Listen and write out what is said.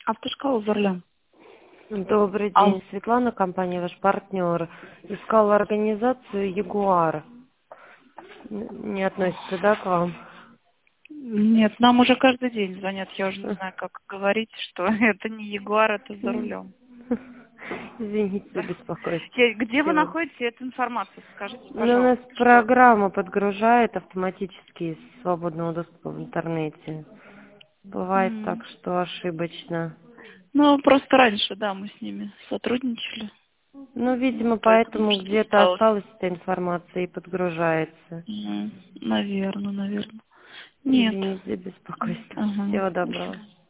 Автошкола за рулем. Добрый Ал. день, Светлана, компания ваш партнер. Искала организацию Ягуар. Не относится, да, к вам? Нет, нам уже каждый день звонят. Я уже не знаю, как говорить, что это не Ягуар, это за рулем. Извините за Да. беспокойство. Где вы Всего. находите эту информацию? Скажите, Ну, у нас пожалуйста, что... программа подгружает автоматически из свободного доступа в интернете. Бывает так, что ошибочно. Ну, просто раньше, да, мы с ними сотрудничали. Ну, видимо, Поэтому поэтому что где-то стало. осталась эта информация и подгружается. Наверное. Нет. Извините за беспокойство. Ага. Всего До доброго. свидания.